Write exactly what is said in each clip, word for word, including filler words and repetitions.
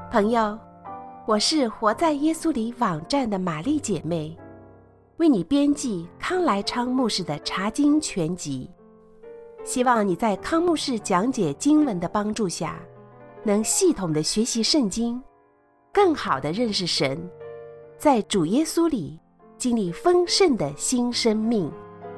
朋友，我是活在耶稣里网站的玛丽姐妹，为你编辑康来昌牧师的查经全集，希望你在康牧师讲解经文的帮助下，能系统的学习圣经，更好的认识神，在主耶稣里经历丰盛的新生命。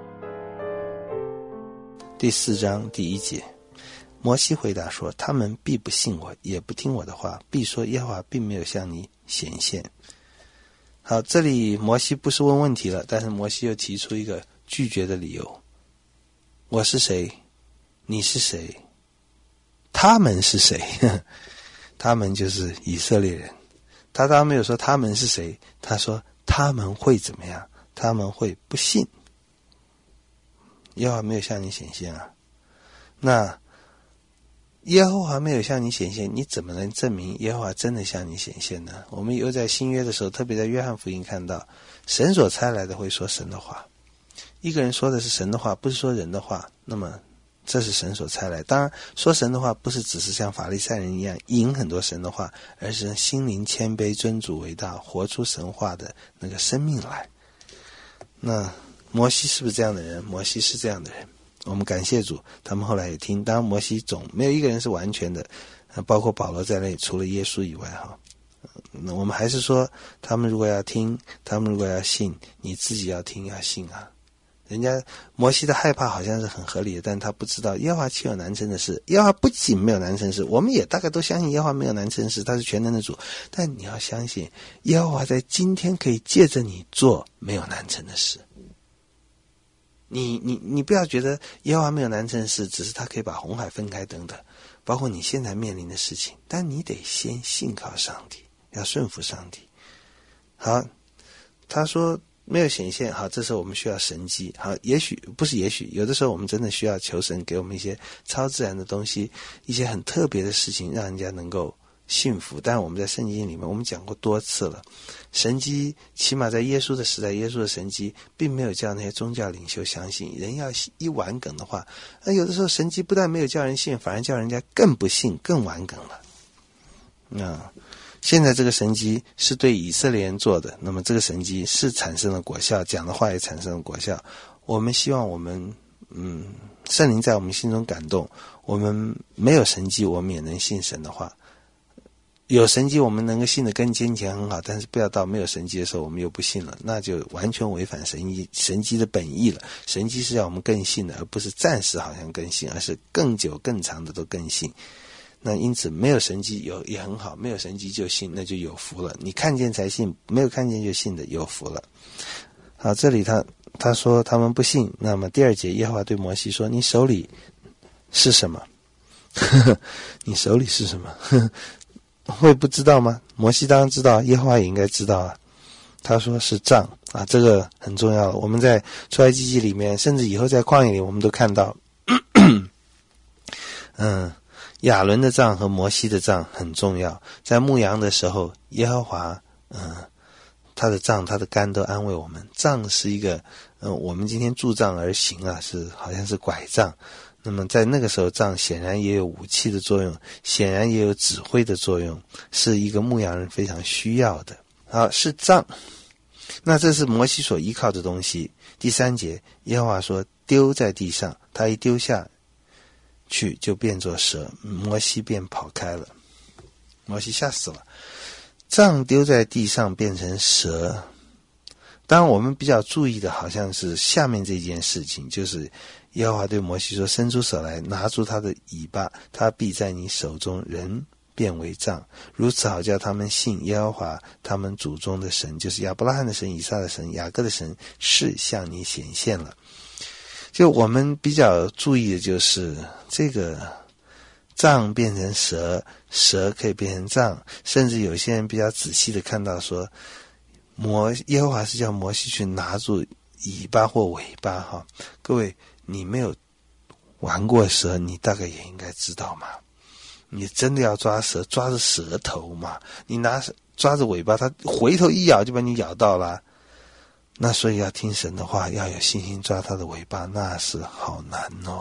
第四章第一节，摩西回答说，他们必不信我，也不听我的话，必说耶和华并没有向你显现。好，这里摩西不是问问题了，但是摩西又提出一个拒绝的理由。我是谁？你是谁？他们是谁？他们就是以色列人。他当然没有说他们是谁，他说他们会怎么样？他们会不信。耶和华没有向你显现啊。那耶和华没有向你显现，你怎么能证明耶和华真的向你显现呢？我们又在新约的时候，特别在约翰福音看到，神所差来的会说神的话。一个人说的是神的话，不是说人的话，那么这是神所差来。当然说神的话不是只是像法利赛人一样引很多神的话，而是心灵谦卑，尊主为大，活出神话的那个生命来。那摩西是不是这样的人？摩西是这样的人，我们感谢主，他们后来也听。当然摩西总没有一个人是完全的，包括保罗在内，除了耶稣以外哈。那我们还是说，他们如果要听，他们如果要信，你自己要听要信啊。人家摩西的害怕好像是很合理的，但他不知道耶和华岂有难成的事。耶和华不仅没有难成的事，我们也大概都相信耶和华没有难成的事，他是全能的主。但你要相信耶和华在今天可以借着你做没有难成的事。你你你不要觉得耶和华没有难成的事，只是他可以把红海分开等等，包括你现在面临的事情，但你得先信靠上帝，要顺服上帝。好，他说没有显现，好，这时候我们需要神迹。好，也许不是也许，有的时候我们真的需要求神给我们一些超自然的东西，一些很特别的事情，让人家能够信服。但我们在圣经里面我们讲过多次了，神迹起码在耶稣的时代，耶稣的神迹并没有叫那些宗教领袖相信。人要一顽梗的话，那有的时候神迹不但没有叫人信，反而叫人家更不信，更顽梗了。那现在这个神迹是对以色列人做的，那么这个神迹是产生了果效，讲的话也产生了果效。我们希望我们嗯，圣灵在我们心中感动，我们没有神迹我们也能信神的话。有神迹我们能够信得更坚强很好，但是不要到没有神迹的时候我们又不信了，那就完全违反神迹神迹的本意了。神迹是让我们更信的，而不是暂时好像更信，而是更久更长的都更信。那因此没有神迹有也很好，没有神迹就信，那就有福了。你看见才信，没有看见就信的有福了。好，这里他他说他们不信。那么第二节，耶和华对摩西说，你手里是什么？你手里是什么？会不知道吗？摩西当然知道，耶和华也应该知道啊。他说是杖啊，这个很重要了。我们在出埃及记里面，甚至以后在旷野里我们都看到嗯，亚伦的杖和摩西的杖很重要。在牧羊的时候，耶和华嗯，他的杖他的竿都安慰我们。杖是一个嗯，我们今天助杖而行啊，是好像是拐杖。那么在那个时候，杖显然也有武器的作用，显然也有指挥的作用，是一个牧羊人非常需要的。好，是杖。那这是摩西所依靠的东西。第三节，耶和华说丢在地上，他一丢下去就变作蛇，摩西便跑开了。摩西吓死了，杖丢在地上变成蛇。当然我们比较注意的好像是下面这件事情，就是耶和华对摩西说，伸出手来，拿住他的尾巴，他必在你手中，人变为杖，如此好叫他们信耶和华他们祖宗的神，就是亚伯拉罕的神，以撒的神，雅各的神，是向你显现了。就我们比较注意的就是这个杖变成蛇，蛇可以变成杖，甚至有些人比较仔细的看到说，摩耶和华是叫摩西去拿住尾巴或尾巴哈。各位，你没有玩过蛇，你大概也应该知道嘛。你真的要抓蛇，抓着蛇头嘛，你拿抓着尾巴，它回头一咬就把你咬到了。那所以要听神的话，要有信心抓它的尾巴，那是好难哦。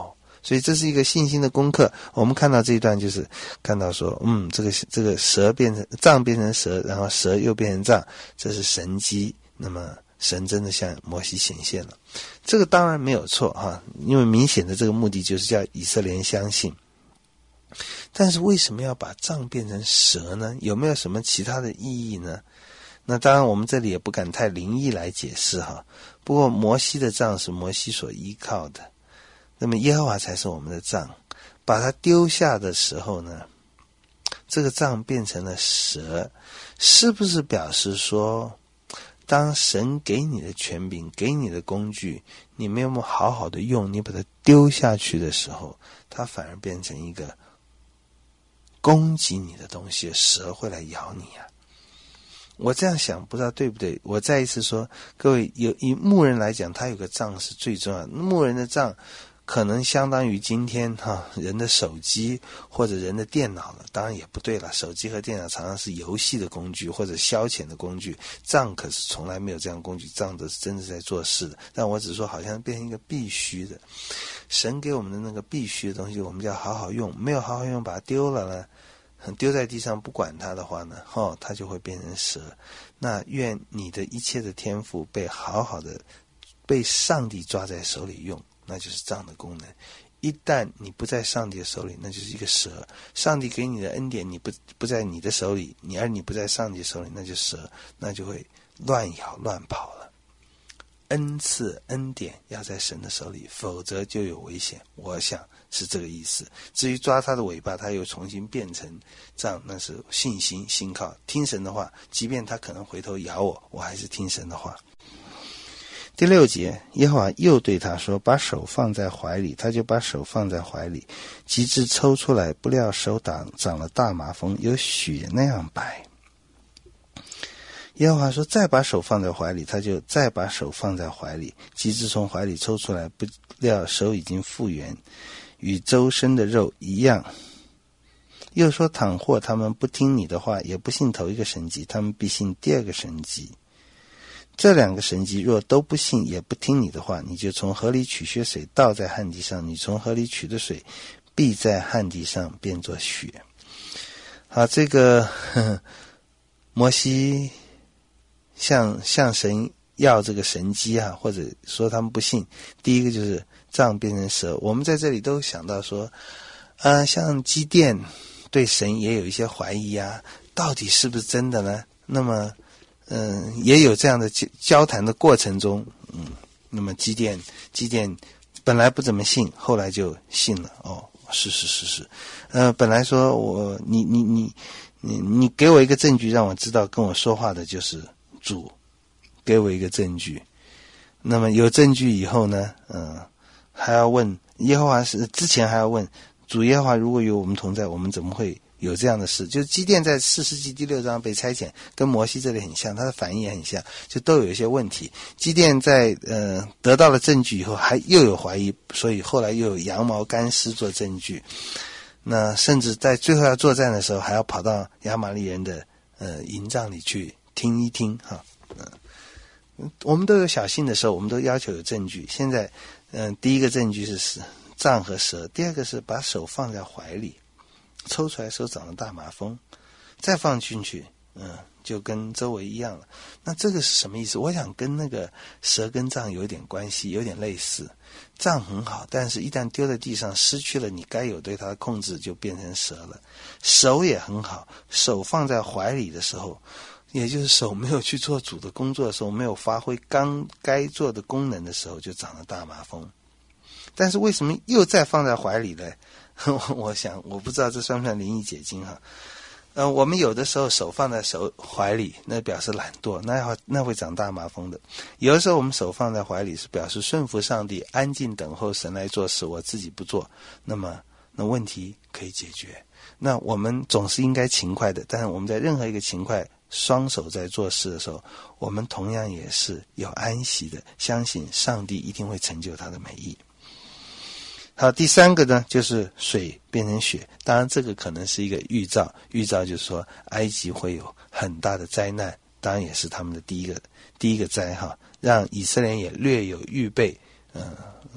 所以这是一个信心的功课。我们看到这一段就是看到说，嗯，这个这个蛇变成杖变成蛇，然后蛇又变成杖，这是神迹。那么神真的向摩西显现了，这个当然没有错哈，因为明显的这个目的就是叫以色列人相信。但是为什么要把杖变成蛇呢？有没有什么其他的意义呢？那当然我们这里也不敢太灵异来解释哈。不过摩西的杖是摩西所依靠的，那么耶和华才是我们的杖。把它丢下的时候呢，这个杖变成了蛇，是不是表示说，当神给你的权柄，给你的工具，你没有好好的用，你把它丢下去的时候，它反而变成一个攻击你的东西，蛇会来咬你啊。我这样想不知道对不对，我再一次说，各位，有以牧人来讲，他有个杖是最重要的。牧人的杖可能相当于今天哈人的手机或者人的电脑了，当然也不对了，手机和电脑常常是游戏的工具或者消遣的工具，杖可是从来没有这样工具，杖都是真的在做事的。但我只说好像变成一个必须的，神给我们的那个必须的东西，我们就要好好用，没有好好用把它丢了呢，丢在地上不管它的话呢，哦，它就会变成蛇。那愿你的一切的天赋被好好的被上帝抓在手里用，那就是杖的功能。一旦你不在上帝的手里，那就是一个蛇。上帝给你的恩典，你不不在你的手里，你而你不在上帝手里，那就是蛇，那就会乱咬乱跑了。恩赐恩典要在神的手里，否则就有危险。我想是这个意思。至于抓他的尾巴，他又重新变成杖，那是信心信靠，听神的话，即便他可能回头咬我，我还是听神的话。第六节，耶和华又对他说，把手放在怀里，他就把手放在怀里，及至抽出来，不料手长长了大麻风，有血那样白。耶和华说，再把手放在怀里，他就再把手放在怀里，及至从怀里抽出来，不料手已经复原，与周身的肉一样。又说，倘或他们不听你的话，也不信头一个神迹，他们必信第二个神迹。这两个神迹若都不信也不听你的话，你就从河里取些水倒在旱地上，你从河里取的水必在旱地上变作血。好，这个呵呵摩西向向神要这个神迹啊，或者说他们不信，第一个就是杖变成蛇。我们在这里都想到说呃，像基甸对神也有一些怀疑啊，到底是不是真的呢？那么嗯、呃，也有这样的交谈的过程中，嗯，那么基甸基甸本来不怎么信，后来就信了。哦，是是是是，呃，本来说我你你你你你给我一个证据，让我知道跟我说话的就是主，给我一个证据。那么有证据以后呢，嗯、呃，还要问耶和华，是之前还要问主耶和华，如果有我们同在，我们怎么会有这样的事？就是基甸在士师记第六章被差遣，跟摩西这里很像，他的反应也很像，就都有一些问题。基甸在呃得到了证据以后，还又有怀疑，所以后来又有羊毛干尸做证据。那甚至在最后要作战的时候，还要跑到亚玛力人的呃营帐里去听一听哈。嗯，我们都有小信的时候，我们都要求有证据。现在嗯、呃，第一个证据是杖和蛇，第二个是把手放在怀里，抽出来手长了大麻风，再放进去，嗯，就跟周围一样了。那这个是什么意思？我想跟那个蛇跟杖有点关系，有点类似。杖很好，但是一旦丢在地上，失去了你该有对它的控制，就变成蛇了。手也很好，手放在怀里的时候，也就是手没有去做主的工作的时候，没有发挥刚该做的功能的时候，就长了大麻风。但是为什么又再放在怀里呢？我想我不知道这算不算灵异解经哈。呃，我们有的时候手放在手怀里，那表示懒惰，那会那会长大麻风的。有的时候我们手放在怀里是表示顺服上帝，安静等候神来做事，我自己不做，那么那问题可以解决。那我们总是应该勤快的，但是我们在任何一个勤快双手在做事的时候，我们同样也是有安息的，相信上帝一定会成就他的美意。好，第三个呢，就是水变成血。当然这个可能是一个预兆，预兆就是说埃及会有很大的灾难，当然也是他们的第一个第一个灾哈，让以色列也略有预备，嗯、呃，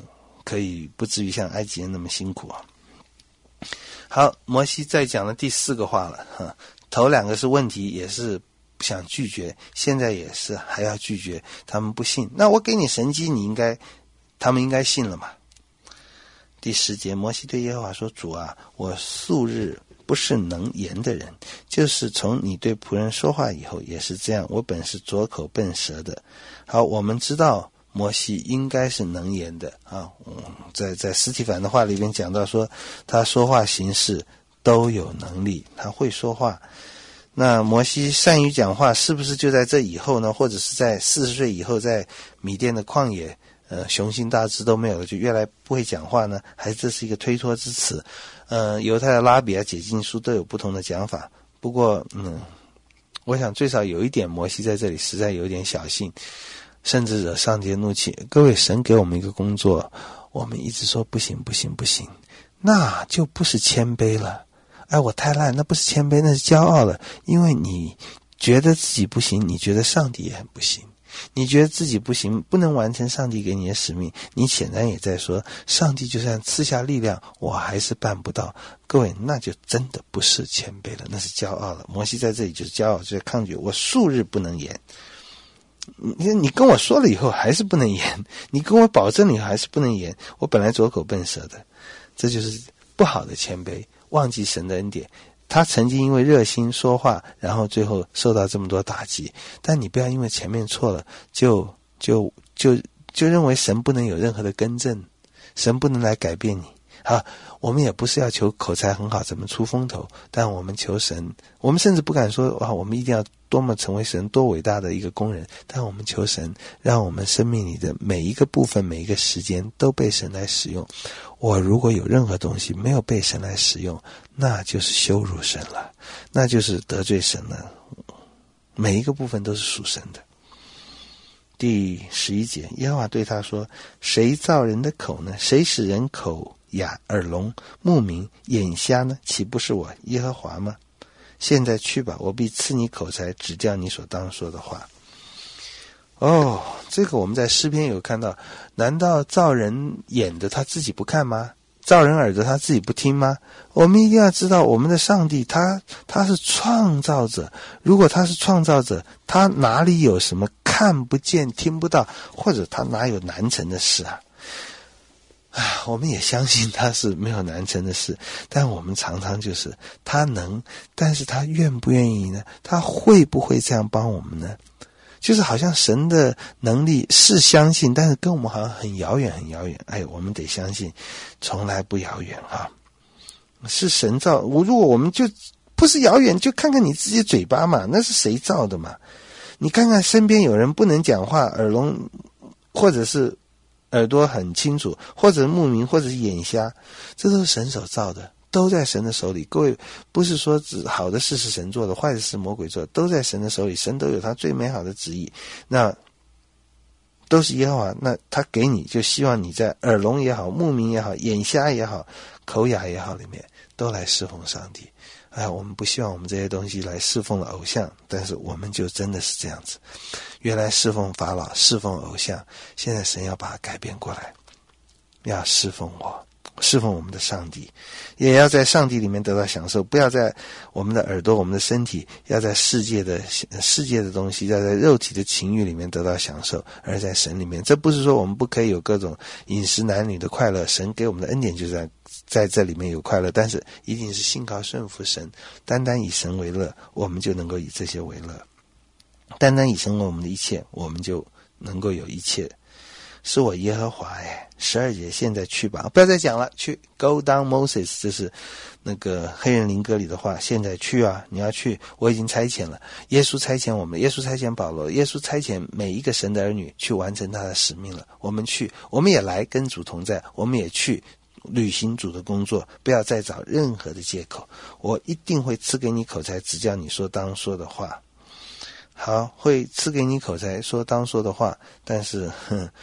可以不至于像埃及人那么辛苦啊。好，摩西再讲了第四个话了哈，头两个是问题，也是想拒绝，现在也是还要拒绝，他们不信。那我给你神迹，你应该，他们应该信了嘛。第十节，摩西对耶和华说：主啊，我素日不是能言的人，就是从你对仆人说话以后也是这样，我本是拙口笨舌的。好，我们知道摩西应该是能言的啊，嗯、在在司提反的话里边讲到说，他说话行事都有能力，他会说话。那摩西善于讲话，是不是就在这以后呢？或者是在四十岁以后，在米甸的旷野，呃，雄心大志都没有了，就越来不会讲话呢？还是这是一个推脱之词？呃，犹太的拉比啊、解经书都有不同的讲法。不过，嗯，我想最少有一点，摩西在这里实在有点小信，甚至惹上帝的怒气。各位，神给我们一个工作，我们一直说不行不行不行，那就不是谦卑了。哎，我太烂，那不是谦卑，那是骄傲了。因为你觉得自己不行，你觉得上帝也很不行。你觉得自己不行，不能完成上帝给你的使命，你显然也在说，上帝就算赐下力量，我还是办不到。各位，那就真的不是谦卑了，那是骄傲了。摩西在这里就是骄傲，就是抗拒。我数日不能言，你你跟我说了以后还是不能言，你跟我保证了以后还是不能言，我本来拙口笨舌的，这就是不好的谦卑，忘记神的恩典。他曾经因为热心说话，然后最后受到这么多打击，但你不要因为前面错了，就就就就认为神不能有任何的更正，神不能来改变你。好，我们也不是要求口才很好，怎么出风头，但我们求神，我们甚至不敢说哇，我们一定要多么成为神多伟大的一个工人，但我们求神，让我们生命里的每一个部分、每一个时间都被神来使用。我如果有任何东西没有被神来使用，那就是羞辱神了，那就是得罪神了。每一个部分都是属神的。第十一节，耶和华对他说：谁造人的口呢？谁使人口哑、耳聋、目明、眼瞎呢？岂不是我耶和华吗？现在去吧，我必赐你口才，指教你所当说的话。哦，这个我们在诗篇有看到，难道造人眼的他自己不看吗？造人耳朵他自己不听吗？我们一定要知道，我们的上帝他他是创造者，如果他是创造者，他哪里有什么看不见听不到，或者他哪有难成的事啊？啊，我们也相信他是没有难成的事，但我们常常就是他能，但是他愿不愿意呢？他会不会这样帮我们呢？就是好像神的能力是相信，但是跟我们好像很遥远很遥远。哎，我们得相信从来不遥远啊，是神造。我如果我们就不是遥远，就看看你自己嘴巴嘛，那是谁造的嘛？你看看身边有人不能讲话，耳聋，或者是耳朵很清楚，或者目明，或者是眼瞎，这都是神手造的，都在神的手里。各位，不是说只好的事是神做的，坏的事是魔鬼做的，都在神的手里，神都有他最美好的旨意。那都是耶和华，那他给你，就希望你在耳聋也好，目明也好，眼瞎也好，口哑也好里面都来侍奉上帝。哎，我们不希望我们这些东西来侍奉了偶像，但是我们就真的是这样子。原来侍奉法老，侍奉偶像，现在神要把它改变过来，要侍奉我，侍奉我们的上帝，也要在上帝里面得到享受，不要在我们的耳朵、我们的身体，要在世界的世界的东西，要在肉体的情欲里面得到享受，而在神里面。这不是说我们不可以有各种饮食男女的快乐，神给我们的恩典就是在在这里面有快乐，但是一定是信靠顺服神，单单以神为乐，我们就能够以这些为乐，单单以神为我们的一切，我们就能够有一切。是我耶和华。哎，十二节，现在去吧，不要再讲了，去 Go down Moses， 这是那个黑人灵歌里的话，现在去啊，你要去，我已经差遣了。耶稣差遣我们，耶稣差遣保罗，耶稣差遣每一个神的儿女去完成他的使命了。我们去，我们也来跟主同在，我们也去履行主的工作，不要再找任何的借口。我一定会赐给你口才，指教你说当说的话。好，会赐给你口才说当说的话，但是哼，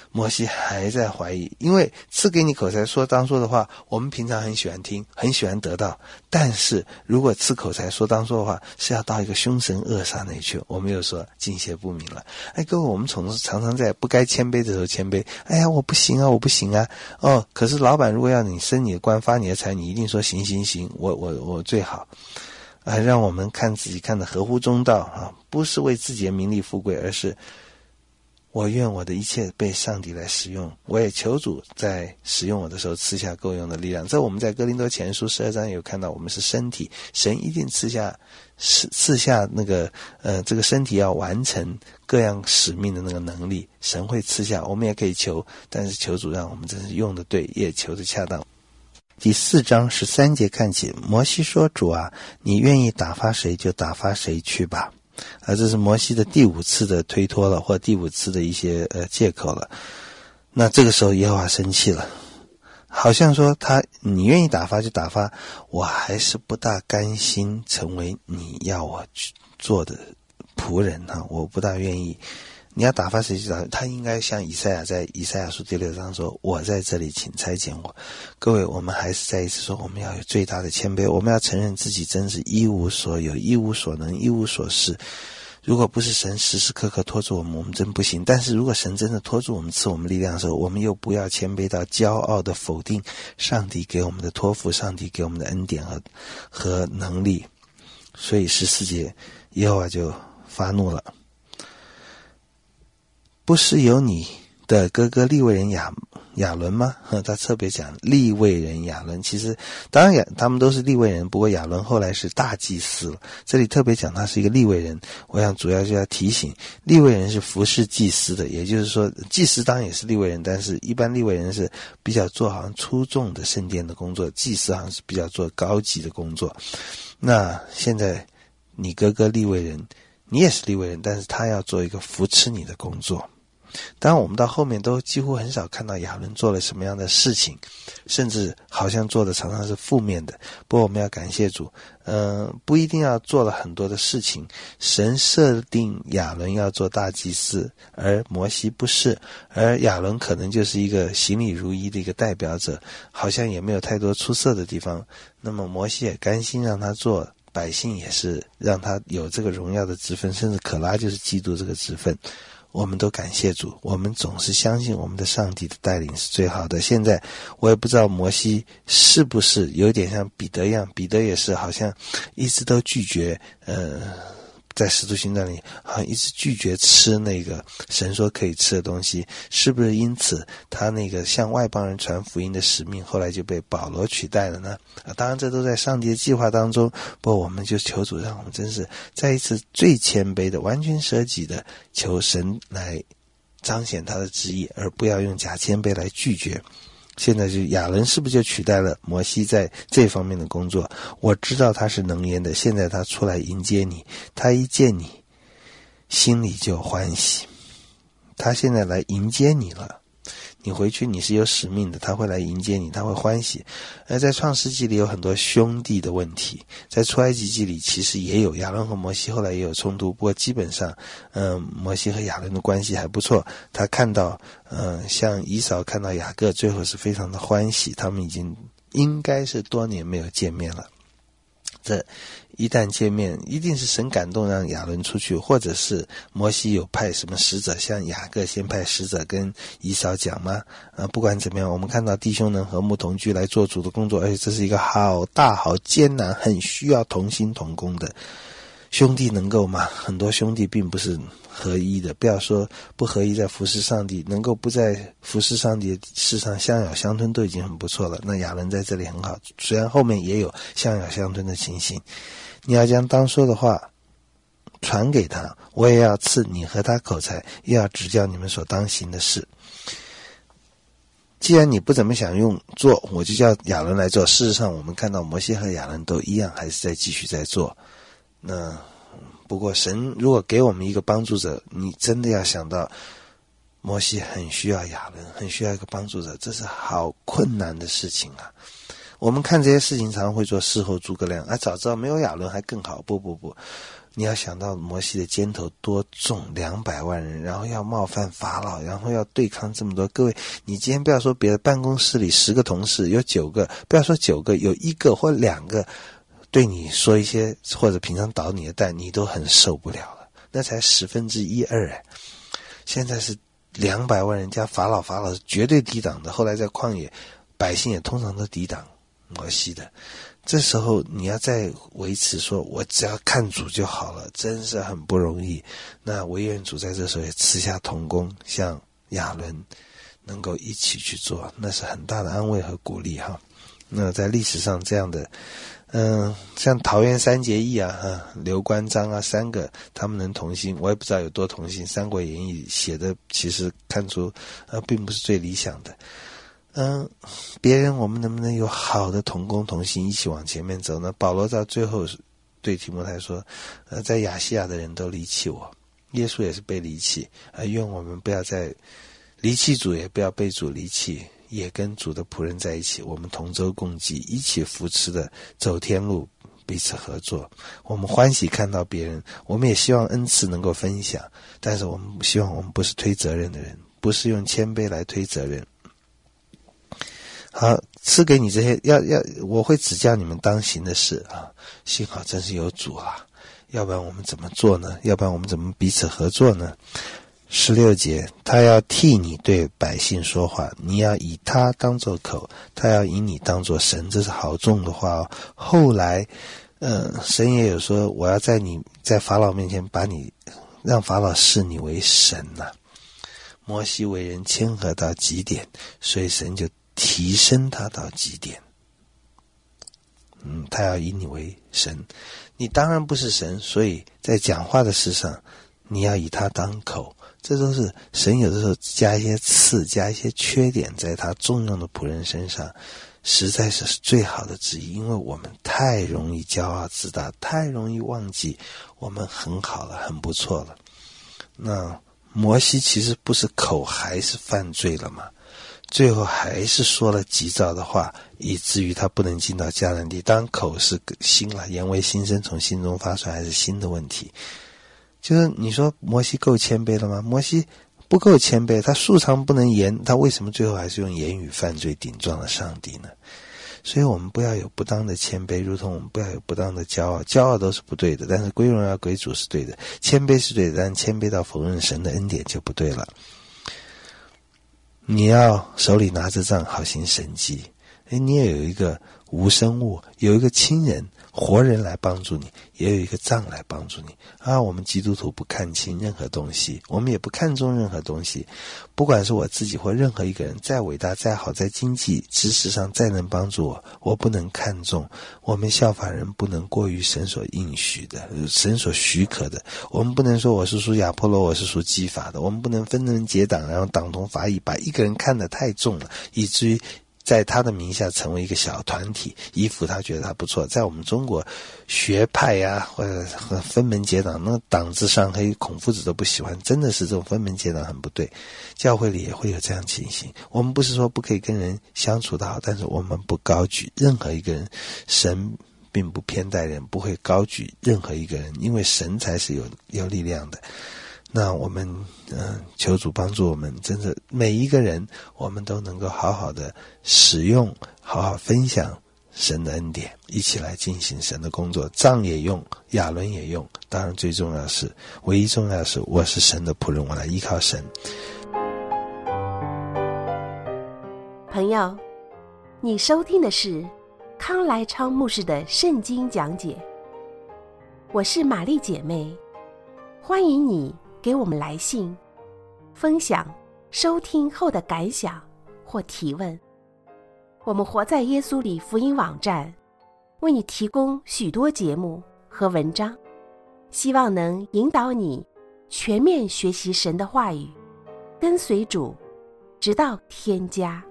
摩西还在怀疑，因为赐给你口才说当说的话，我们平常很喜欢听，很喜欢得到，但是如果赐口才说当说的话，是要到一个凶神恶煞那里去，我们又说敬谢不敏了。哎，各位，我们总是常常在不该谦卑的时候谦卑，哎呀我不行啊我不行啊，哦，可是老板如果要你升你的官发你的财，你一定说行行行，我我我最好啊，让我们看自己看得合乎中道啊，不是为自己的名利富贵，而是我愿我的一切被上帝来使用，我也求主在使用我的时候赐下够用的力量。这我们在哥林多前书十二章也有看到，我们是身体，神一定赐下赐下那个呃这个身体要完成各样使命的那个能力，神会赐下，我们也可以求，但是求主让我们真是用的对，也求的恰当。第四章十三节看起，摩西说，主啊，你愿意打发谁就打发谁去吧。而这是摩西的第五次的推脱了，或第五次的一些呃借口了。那这个时候耶和华生气了，好像说他你愿意打发就打发，我还是不大甘心成为你要我去做的仆人啊，我不大愿意。你要打发谁去打发，他应该像以赛亚在以赛亚书第六章说，我在这里，请差遣我。各位，我们还是再一次说，我们要有最大的谦卑，我们要承认自己真是一无所有，一无所能，一无所事。如果不是神时时刻刻拖住我们，我们真不行。但是如果神真的拖住我们，赐我们力量的时候，我们又不要谦卑到骄傲的否定上帝给我们的托付，上帝给我们的恩典和和能力。所以十四节耶和华就发怒了，不是有你的哥哥利未人亚亚伦吗？他特别讲利未人亚伦，其实当然他们都是利未人，不过亚伦后来是大祭司了。这里特别讲他是一个利未人，我想主要就要提醒，利未人是服侍祭司的，也就是说祭司当然也是利未人，但是一般利未人是比较做好像出众的圣殿的工作，祭司好像是比较做高级的工作。那现在你哥哥利未人，你也是利未人，但是他要做一个扶持你的工作。当然我们到后面都几乎很少看到亚伦做了什么样的事情，甚至好像做的常常是负面的。不过我们要感谢主，呃，不一定要做了很多的事情。神设定亚伦要做大祭司，而摩西不是，而亚伦可能就是一个行礼如仪的一个代表者，好像也没有太多出色的地方。那么摩西也甘心让他做，百姓也是让他有这个荣耀的职分，甚至可拉就是基督这个职分。我们都感谢主，我们总是相信我们的上帝的带领是最好的。现在我也不知道摩西是不是有点像彼得一样，彼得也是好像一直都拒绝呃在使徒行传里好像一直拒绝吃那个神说可以吃的东西，是不是因此他那个向外邦人传福音的使命后来就被保罗取代了呢？啊，当然这都在上帝的计划当中，不过我们就求主让我们真是再一次最谦卑的完全舍己的求神来彰显他的旨意，而不要用假谦卑来拒绝。现在就亚伦是不是就取代了摩西在这方面的工作？我知道他是能言的，现在他出来迎接你，他一见你心里就欢喜，他现在来迎接你了，你回去你是有使命的，他会来迎接你，他会欢喜。而在创世纪里有很多兄弟的问题，在出埃及记里其实也有，亚伦和摩西后来也有冲突，不过基本上嗯、呃，摩西和亚伦的关系还不错。他看到嗯、呃，像以扫看到雅各最后是非常的欢喜，他们已经应该是多年没有见面了。这一旦见面，一定是神感动让亚伦出去，或者是摩西有派什么使者，像雅各先派使者跟以扫讲吗？啊，不管怎么样，我们看到弟兄能和睦同居来做主的工作，而且这是一个好大好艰难，很需要同心同工的。兄弟能够吗？很多兄弟并不是合一的，不要说不合一在服侍上帝，能够不在服侍上帝事上相咬相吞都已经很不错了。那亚伦在这里很好，虽然后面也有相咬相吞的情形。你要将当说的话传给他，我也要赐你和他口才，又要指教你们所当行的事。既然你不怎么想用做，我就叫亚伦来做。事实上我们看到摩西和亚伦都一样，还是在继续在做。那不过神如果给我们一个帮助者，你真的要想到摩西很需要亚伦，很需要一个帮助者，这是好困难的事情啊。 我们看这些事情常常会做事后诸葛亮，啊，早知道没有亚伦还更好。不不不，你要想到摩西的肩头多重，两百万人，然后要冒犯法老，然后要对抗这么多。各位，你今天不要说别的，办公室里十个同事有九个，不要说九个，有一个或两个对你说一些或者平常捣你的蛋，你都很受不了了。那才十分之一二哎，现在是两百万人加法老，法老是绝对抵挡的。后来在旷野，百姓也通常都抵挡摩西的。这时候你要再维持说我只要看主就好了，真是很不容易。那惟愿主在这时候也赐下同工，像亚伦能够一起去做，那是很大的安慰和鼓励哈。那在历史上这样的嗯，像桃园三结义啊，啊刘关张啊，三个他们能同心，我也不知道有多同心。三国演义写的其实看出呃并不是最理想的。嗯，别人我们能不能有好的同工同心一起往前面走呢？保罗到最后对提摩太说，呃，在亚细亚的人都离弃我，耶稣也是被离弃，呃，愿我们不要再离弃主，也不要被主离弃，也跟主的仆人在一起，我们同舟共济，一起扶持的走天路，彼此合作。我们欢喜看到别人，我们也希望恩赐能够分享，但是我们希望我们不是推责任的人，不是用谦卑来推责任。好，赐给你这些要要我会指教你们当行的事啊，幸好真是有主啊，要不然我们怎么做呢？要不然我们怎么彼此合作呢？十六节，他要替你对百姓说话，你要以他当作口，他要以你当作神，这是好重的话哦。后来呃，神也有说，我要在你在法老面前把你让法老视你为神呐、啊。摩西为人谦和到极点，所以神就提升他到极点。嗯，他要以你为神，你当然不是神，所以在讲话的事上，你要以他当口。这都是神有的时候加一些刺，加一些缺点在他重用的仆人身上，实在是最好的旨意。因为我们太容易骄傲自大，太容易忘记我们很好了，很不错了。那摩西其实不是口还是犯罪了吗？最后还是说了急躁的话，以至于他不能进到迦南地。当然口是心了，言为心声，从心中发出来，还是心的问题。就是你说摩西够谦卑了吗？摩西不够谦卑，他素常不能言，他为什么最后还是用言语犯罪顶撞了上帝呢？所以我们不要有不当的谦卑，如同我们不要有不当的骄傲。骄傲都是不对的，但是归荣耀归主是对的。谦卑是对的，但谦卑到否认神的恩典就不对了。你要手里拿着杖好行神迹，诶，你也有一个无生物，有一个亲人活人来帮助你，也有一个杖来帮助你啊！我们基督徒不看轻任何东西，我们也不看重任何东西，不管是我自己或任何一个人，再伟大再好，在经济知识上再能帮助我，我不能看重。我们效法人不能过于神所应许的，神所许可的。我们不能说我是属亚波罗，我是属基法的。我们不能分门结党，然后党同伐异，把一个人看得太重了，以至于在他的名下成为一个小团体，依附他觉得他不错。在我们中国学派呀，或者分门结党，那党字上黑，孔夫子都不喜欢，真的是这种分门结党很不对。教会里也会有这样情形。我们不是说不可以跟人相处的好，但是我们不高举任何一个人。神并不偏待人，不会高举任何一个人，因为神才是有有力量的。那我们嗯、呃，求主帮助我们，真的每一个人我们都能够好好的使用，好好分享神的恩典，一起来进行神的工作。杖也用，亚伦也用，当然最重要的是，唯一重要的是，我是神的仆人，我来依靠神。 朋友，你收听的是康来昌牧师的圣经讲解，我是玛丽姐妹，欢迎你给我们来信，分享收听后的感想或提问。我们活在耶稣里福音网站为你提供许多节目和文章，希望能引导你全面学习神的话语，跟随主，直到天家。